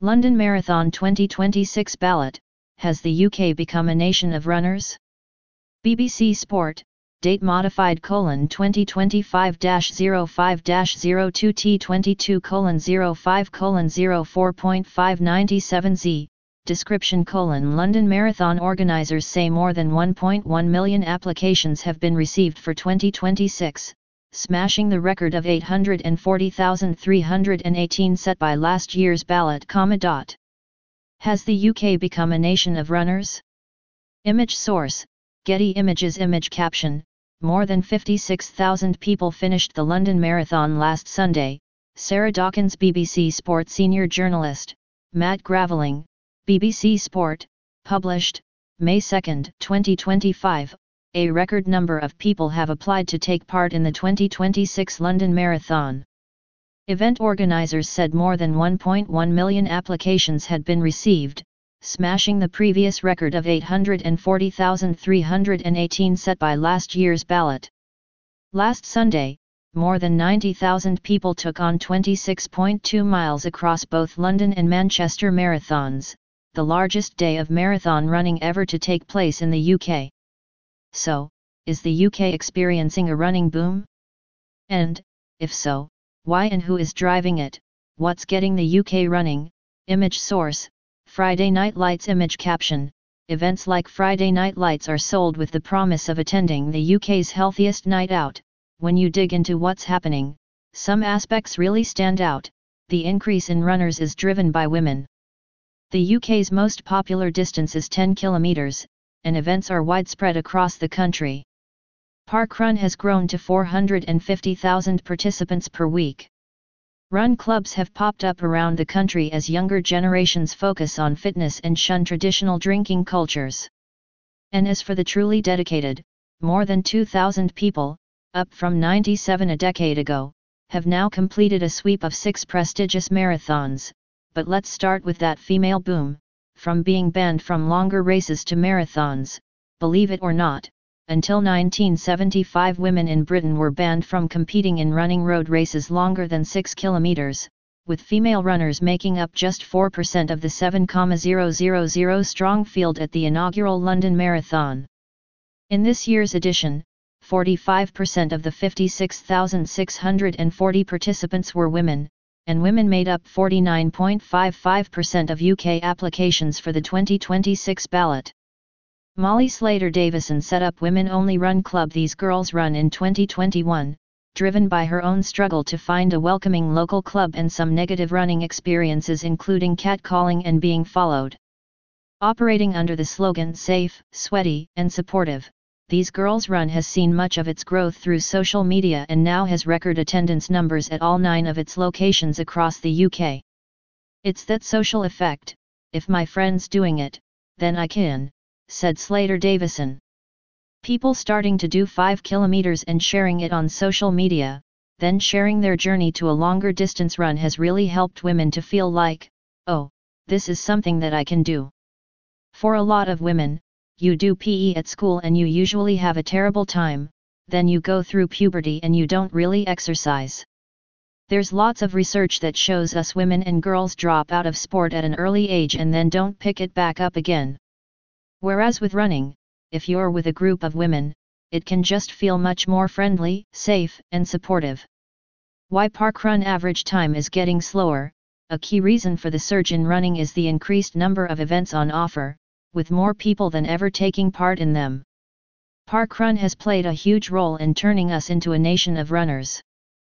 London Marathon 2026 ballot, has the UK become a nation of runners? BBC Sport, date modified: 2025-05-02 T22:05:04.597Z, description: London Marathon organisers say more than 1.1 million applications have been received for 2026, smashing the record of 840,318 set by last year's ballot. Has the UK become a nation of runners? Image source, Getty Images. Image caption: more than 56,000 people finished the London Marathon last Sunday. Sarah Dawkins. BBC Sport senior journalist, Matt Graveling, BBC Sport, published, May 2, 2025, a record number of people have applied to take part in the 2026 London Marathon. Event organisers said more than 1.1 million applications had been received, smashing the previous record of 840,318 set by last year's ballot. Last Sunday, more than 90,000 people took on 26.2 miles across both London and Manchester marathons, the largest day of marathon running ever to take place in the UK. So, is the UK experiencing a running boom? And, if so, why and who is driving it? What's getting the UK running? Image source, Friday Night Lights. Image caption: events like Friday Night Lights are sold with the promise of attending the UK's healthiest night out. When you dig into what's happening, some aspects really stand out. The increase in runners is driven by women. The UK's most popular distance is 10 kilometres, and events are widespread across the country. Parkrun has grown to 450,000 participants per week. Run clubs have popped up around the country as younger generations focus on fitness and shun traditional drinking cultures. And as for the truly dedicated, more than 2,000 people, up from 97 a decade ago, have now completed a sweep of 6 prestigious marathons. But let's start with that female boom, from being banned from longer races to marathons. Believe it or not, until 1975 women in Britain were banned from competing in running road races longer than 6 kilometres, with female runners making up just 4% of the 7,000 strong field at the inaugural London Marathon. In this year's edition, 45% of the 56,640 participants were women, and women made up 49.55% of UK applications for the 2026 ballot. Molly Slater-Davison set up Women-Only Run Club These Girls Run in 2021, driven by her own struggle to find a welcoming local club and some negative running experiences including catcalling and being followed. Operating under the slogan Safe, Sweaty, and Supportive, These Girls Run has seen much of its growth through social media and now has record attendance numbers at all 9 of its locations across the UK. It's that social effect: if my friend's doing it, then I can, said Slater-Davison. People starting to do 5 kilometers and sharing it on social media, then sharing their journey to a longer distance run has really helped women to feel like, oh, this is something that I can do. For a lot of women, you do PE at school and you usually have a terrible time, then you go through puberty and you don't really exercise. There's lots of research that shows us women and girls drop out of sport at an early age and then don't pick it back up again. Whereas with running, if you're with a group of women, it can just feel much more friendly, safe, and supportive. Why parkrun average time is getting slower? A key reason for the surge in running is the increased number of events on offer, with more people than ever taking part in them. Parkrun has played a huge role in turning us into a nation of runners.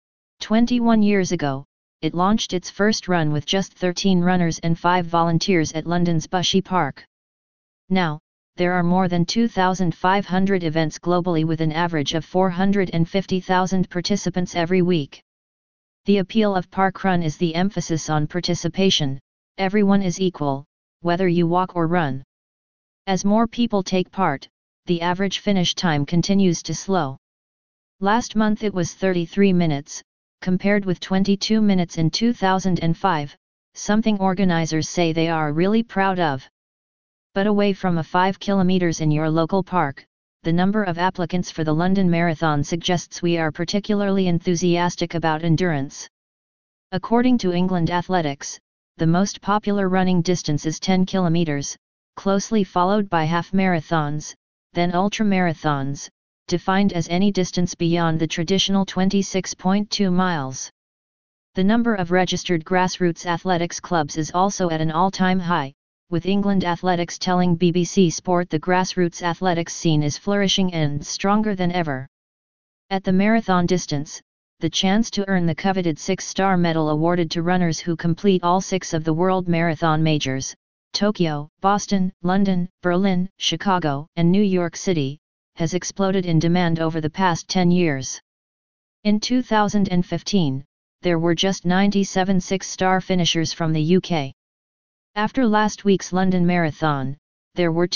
21 years ago, it launched its first run with just 13 runners and 5 volunteers at London's Bushy Park. Now, there are more than 2,500 events globally with an average of 450,000 participants every week. The appeal of parkrun is the emphasis on participation. Everyone is equal, whether you walk or run. As more people take part, the average finish time continues to slow. Last month it was 33 minutes, compared with 22 minutes in 2005, something organizers say they are really proud of. But away from a 5 kilometers in your local park, the number of applicants for the London Marathon suggests we are particularly enthusiastic about endurance. According to England Athletics, the most popular running distance is 10 kilometers, closely followed by half marathons, then ultramarathons, defined as any distance beyond the traditional 26.2 miles. The number of registered grassroots athletics clubs is also at an all-time high, with England Athletics telling BBC Sport the grassroots athletics scene is flourishing and stronger than ever. At the marathon distance, the chance to earn the coveted 6-star medal awarded to runners who complete all 6 of the World Marathon Majors, Tokyo, Boston, London, Berlin, Chicago, and New York City, has exploded in demand over the past 10 years. In 2015, there were just 97 6-star finishers from the UK. After last week's London Marathon, there were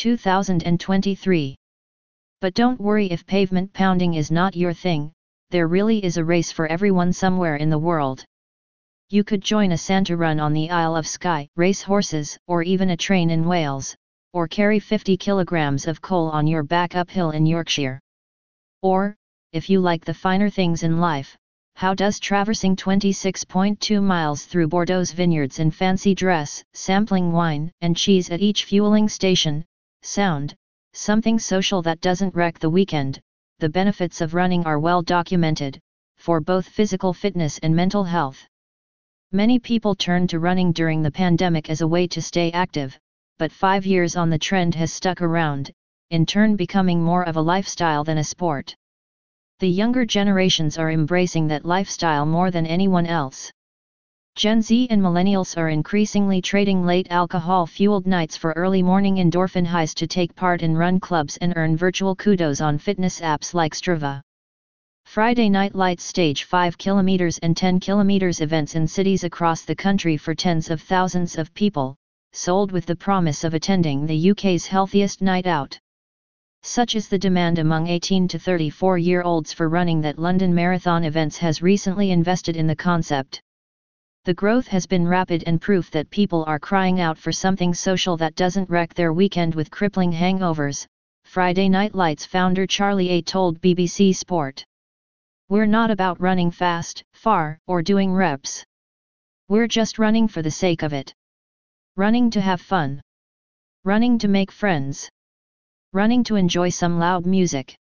2,023. But don't worry if pavement pounding is not your thing, there really is a race for everyone somewhere in the world. You could join a Santa run on the Isle of Skye, race horses, or even a train in Wales, or carry 50 kilograms of coal on your back uphill in Yorkshire. Or, if you like the finer things in life, how does traversing 26.2 miles through Bordeaux's vineyards in fancy dress, sampling wine and cheese at each fueling station, sound? Something social that doesn't wreck the weekend. The benefits of running are well documented, for both physical fitness and mental health. Many people turned to running during the pandemic as a way to stay active, but 5 years on the trend has stuck around, in turn becoming more of a lifestyle than a sport. The younger generations are embracing that lifestyle more than anyone else. Gen Z and millennials are increasingly trading late alcohol-fueled nights for early morning endorphin highs to take part in run clubs and earn virtual kudos on fitness apps like Strava. Friday Night Lights stage 5 km and 10 km events in cities across the country for tens of thousands of people, sold with the promise of attending the UK's healthiest night out. Such is the demand among 18 to 34-year-olds for running that London Marathon Events has recently invested in the concept. The growth has been rapid and proof that people are crying out for something social that doesn't wreck their weekend with crippling hangovers, Friday Night Lights founder Charlie A told BBC Sport. We're not about running fast, far, or doing reps. We're just running for the sake of it. Running to have fun. Running to make friends. Running to enjoy some loud music.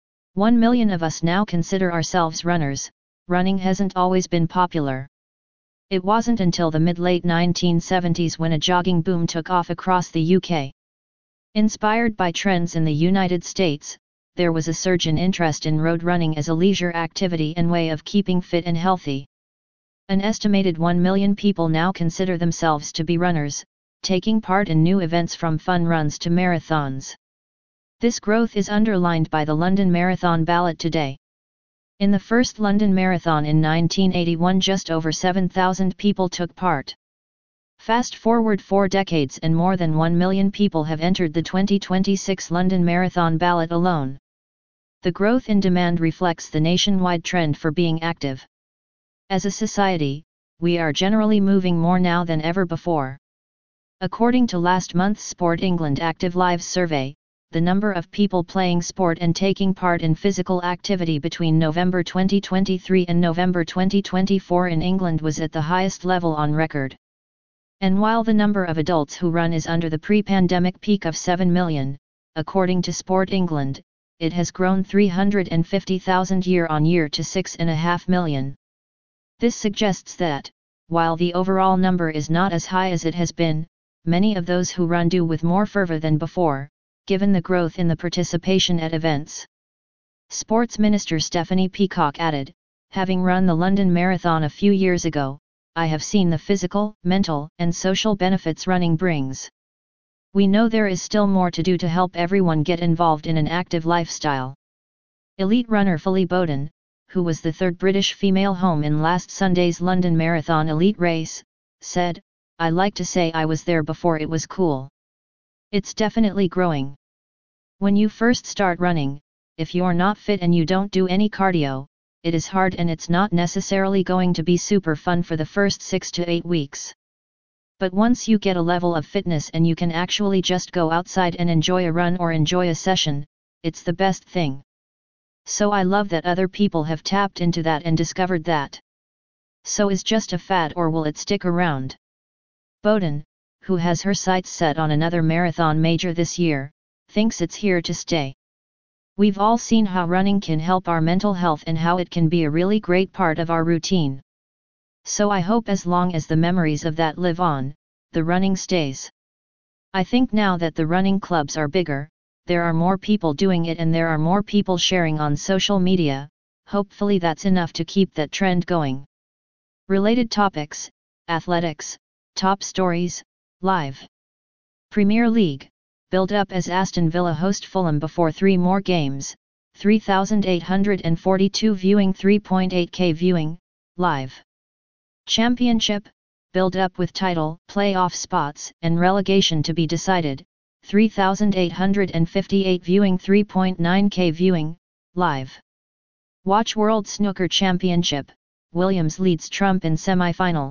1 million of us now consider ourselves runners. Running hasn't always been popular. It wasn't until the mid-late 1970s when a jogging boom took off across the UK. Inspired by trends in the United States, there was a surge in interest in road running as a leisure activity and way of keeping fit and healthy. An estimated 1 million people now consider themselves to be runners, taking part in new events from fun runs to marathons. This growth is underlined by the London Marathon ballot today. In the first London Marathon in 1981, just over 7,000 people took part. Fast forward 4 decades and more than 1 million people have entered the 2026 London Marathon ballot alone. The growth in demand reflects the nationwide trend for being active. As a society, we are generally moving more now than ever before. According to last month's Sport England Active Lives survey, the number of people playing sport and taking part in physical activity between November 2023 and November 2024 in England was at the highest level on record. And while the number of adults who run is under the pre-pandemic peak of 7 million, according to Sport England, it has grown 350,000 year-on-year to 6.5 million. This suggests that, while the overall number is not as high as it has been, many of those who run do with more fervor than before, given the growth in the participation at events. Sports Minister Stephanie Peacock added, having run the London Marathon a few years ago, I have seen the physical, mental, and social benefits running brings. We know there is still more to do to help everyone get involved in an active lifestyle. Elite runner Philly Bowden, who was the third British female home in last Sunday's London Marathon elite race, said, I like to say I was there before it was cool. It's definitely growing. When you first start running, if you're not fit and you don't do any cardio, it is hard and it's not necessarily going to be super fun for the first 6 to 8 weeks. But once you get a level of fitness and you can actually just go outside and enjoy a run or enjoy a session, it's the best thing. So I love that other people have tapped into that and discovered that. So is just a fad or will it stick around? Bowden, who has her sights set on another marathon major this year, thinks it's here to stay. We've all seen how running can help our mental health and how it can be a really great part of our routine. So I hope as long as the memories of that live on, the running stays. I think now that the running clubs are bigger, there are more people doing it and there are more people sharing on social media, hopefully that's enough to keep that trend going. Related topics, athletics, top stories, live. Premier League, build up as Aston Villa host Fulham before 3 more games, 3,842 viewing 3.8k viewing, live. Championship, build up with title, playoff spots and relegation to be decided, 3,858 viewing 3.9k viewing, live. Watch World Snooker Championship, Williams leads Trump in semi-final,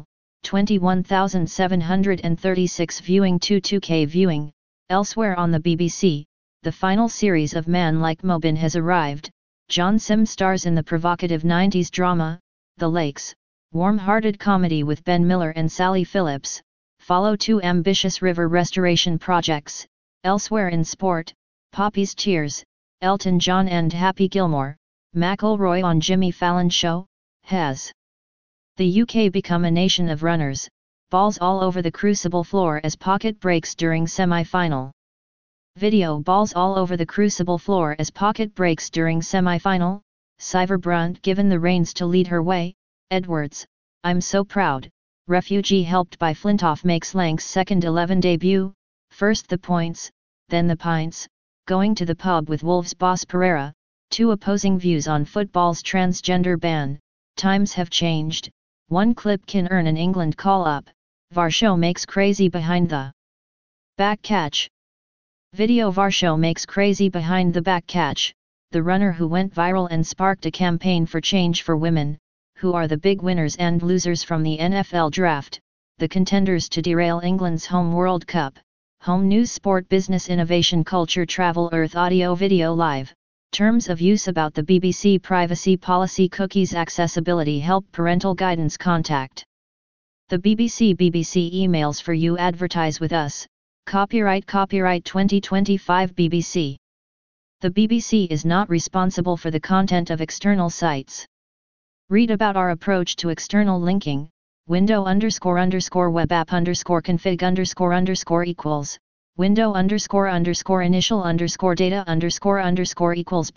21,736 viewing 22k viewing. Elsewhere on the BBC, the final series of Man Like Mobin has arrived. John Sims stars in the provocative 90s drama, The Lakes, warm-hearted comedy with Ben Miller and Sally Phillips, follow 2 ambitious river restoration projects. Elsewhere in sport, Poppy's Tears, Elton John and Happy Gilmore, McIlroy on Jimmy Fallon Show, has the UK become a nation of runners? Balls all over the Crucible floor as Pocket breaks during semi-final. Video balls all over the Crucible floor as Pocket breaks during semi-final. Sivert Brunt given the reins to lead her way. Edwards, I'm so proud. Refugee helped by Flintoff makes Lank's second 11 debut. First the points, then the pints. Going to the pub with Wolves boss Pereira. 2 opposing views on football's transgender ban. Times have changed. One clip can earn an England call-up. Varsho makes crazy behind the back catch. Video Varsho makes crazy behind the back catch, the runner who went viral and sparked a campaign for change for women, who are the big winners and losers from the NFL draft, the contenders to derail England's home World Cup. Home news, sport, business, innovation, culture, travel, earth, audio, video, live. Terms of use about the BBC privacy policy, cookies, accessibility, help, parental guidance, contact the BBC emails for you, advertise with us. Copyright 2025 BBC. The BBC is not responsible for the content of external sites. Read about our approach to external linking. Window __web app _config __ window __ initial _data _=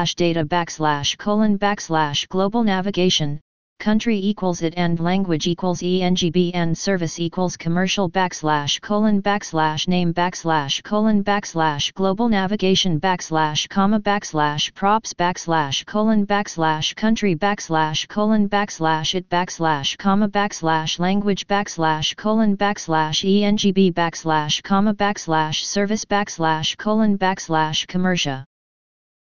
data / global navigation, country equals it and language equals ENGB and service equals commercial / name / global navigation / comma / props / country / it / comma / language / ENGB / comma / service / commercia.